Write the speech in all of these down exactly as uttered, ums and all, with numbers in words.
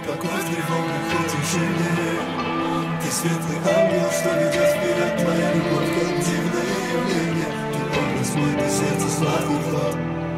покой в тревогах утешение. Ты светлый ангел, что ведет вперед, твоя любовь как дивное явление. Ты образ мой, ты сердце сладкий хлоп.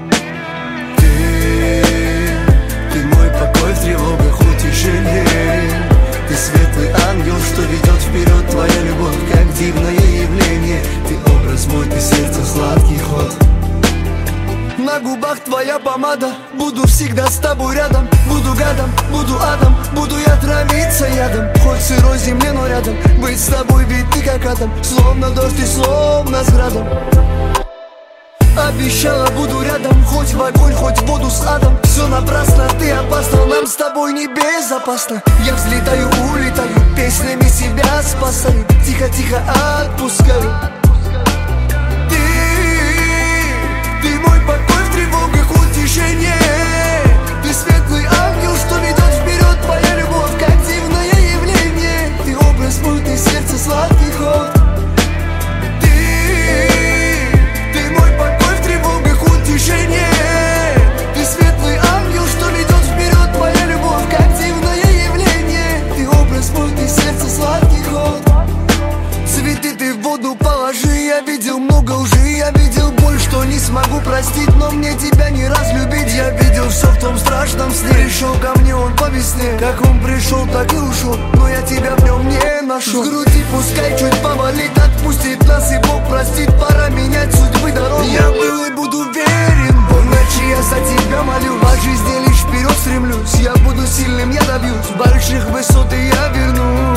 Ты, ты мой покой в тревогах утешение. Ты светлый ангел, что ведет вперед, твоя любовь как дивное явление. Ты образ мой, ты сердце сладкий ход. На губах твоя помада, буду всегда с тобой рядом. Буду гадом, буду адом, буду я травиться ядом. Хоть сырой земле, но рядом, быть с тобой, ведь ты как атом. Словно дождь и словно с градом. Обещала, буду рядом, хоть в огонь, хоть в воду с адом. Все напрасно, ты опасна, нам с тобой не безопасно. Я взлетаю, улетаю, песнями себя спасаю. Тихо-тихо отпускаю. Ты светлый ангел, что ведет вперед, твоя любовь как дивное явление. Ты образ мой, ты сердце сладкий ход. Ты, ты мой покой в тревогах утешение. Ты светлый ангел, что ведет вперед, твоя любовь как дивное явление. Ты образ мой, ты сердце сладкий ход. Цветы ты в воду положи, я видел много лжи, я видел боль, что не смогу простить, но мне тебя не разлюбить. Я видел все в том страшном сне. Пришел ко мне он по весне, как он пришел, так и ушел, но я тебя в нем не нашел. В груди пускай чуть повалит, отпустит нас и Бог простит. Пора менять судьбы дорог. Я был и буду верен, в ночи я за тебя молю. По жизни лишь вперед стремлюсь, я буду сильным, я добьюсь больших высот и я вернусь.